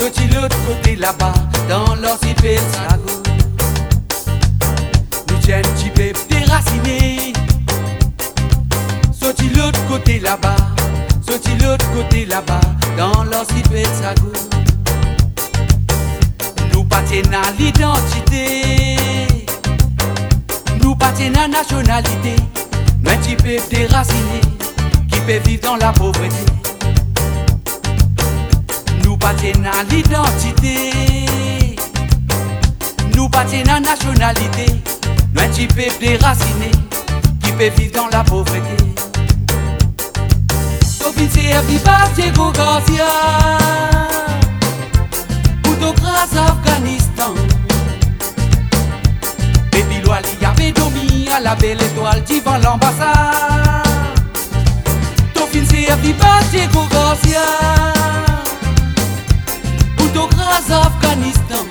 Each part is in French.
sorti l'autre côté là-bas, dans l'orsipé Sago. Nous tiens un petit peu déraciné. Sorti l'autre côté là-bas, sorti l'autre côté là-bas, dans l'orsipé Sago. Nous partons à l'identité, nous partons à la nationalité. Un petit peu déraciné, qui peut vivre dans la pauvreté. Nous partons à l'identité, nous partons à la nationalité. Un petit peu déraciné, qui peut vivre dans la pauvreté. Officier Vivace Garcia, autocrate Afghanistan. Baby Loali avait dormi à la belle étoile devant l'ambassade. Officier Vivace Garcia, autocrate Afghanistan.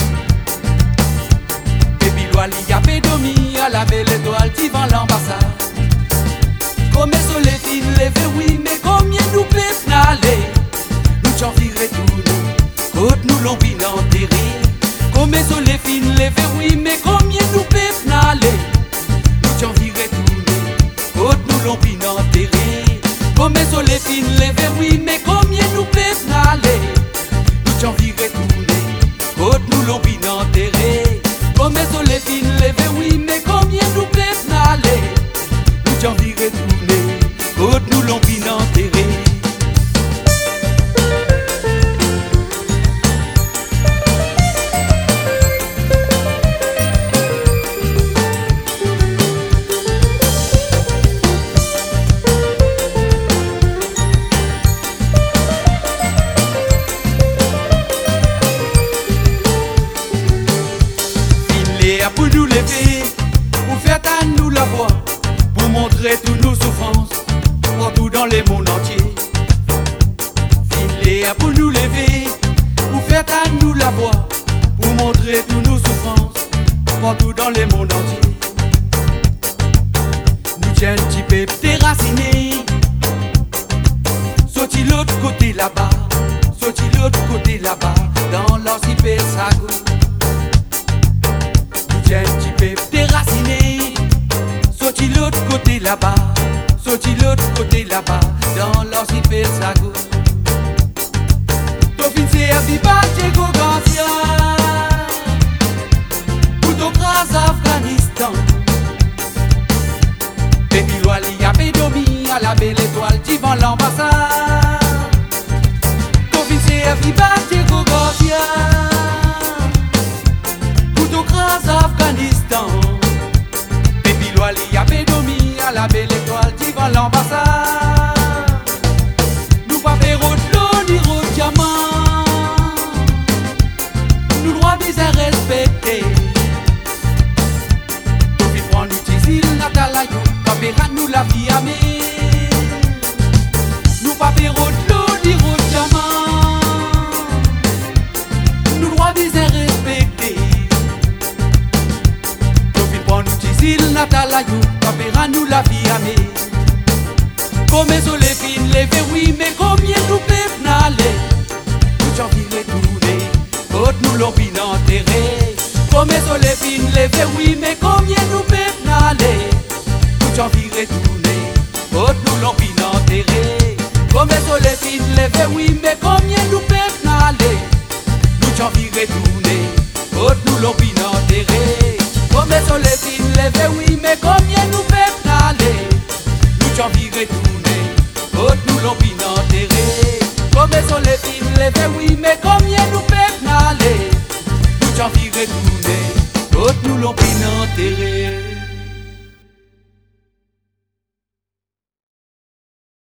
Baby Loali avait dormi à la belle étoile devant l'ambassade. Comme les filles levées, oui, mais combien nous peuvent n'aller? Nous t'en virons tout nous, côte nous l'ont bien enterré. Comme les filles levées, oui, mais combien nous peuvent n'aller? Nous t'en virons tout nous, côte nous l'ont bien enterré. Comme les filles levées, oui, mais combien nous peuvent n'aller? Nous t'en virons tout nous, côte nous l'ont bien enterré. Comme les filles levées, oui, mais combien nous peuvent n'aller? Nous t'en virons tout nous, côte nous l'ont bien enterré. Pour nous lever, pour faire à nous la voix, pour montrer toutes nos souffrances, partout dans le monde entier. Filer pour nous lever, pour faire à nous la voix, pour montrer toutes nos souffrances, partout dans le monde entier. Nous tiens un petit peu déracinés, sorti l'autre côté là-bas, sorti l'autre côté là-bas, dans l'orsipé Sago. Un petit peu déraciné, sorti l'autre côté là-bas, sorti l'autre côté là-bas, dans l'orsipé Sago. Officier Vivace Garcia, autocrate Afghanistan. Baby Loali avait dormi à la belle étoile devant l'ambassade. Officier Vivace Garcia, autocrate Afghanistan. Baby Loali avait dormi à la belle étoile devant l'ambassade. Nous pas faire de l'eau ni de diamant, nous droits bien respectés. Depuis prendre l'utile Natalayo, pas faire nous la vie amée. Nous pas faire de l'eau ni de diamant, nous droits bien respectés. S'il Natalayo, papera nous la vie amée. Comme les filles levées, oui, mais combien nous peuvent n'aller? Nous t'en virons tourner, côte nous l'ont bien enterré. Comme les filles levées, oui, mais combien nous peuvent n'aller? Nous t'en virons tourner, côte nous l'ont bien enterré. Comme les filles levées, oui, mais combien nous peuvent n'aller? Nous t'en virons tourner, côte nous l'ont bien enterré. Comme les filles levées, oui, mais combien nous peuvent n'aller? Nous t'en virons tourner, côte nous l'ont bien enterré. Comme les filles levées, oui, mais combien nous peuvent n'aller? Nous t'en virons tourner, côte nous l'ont bien enterré.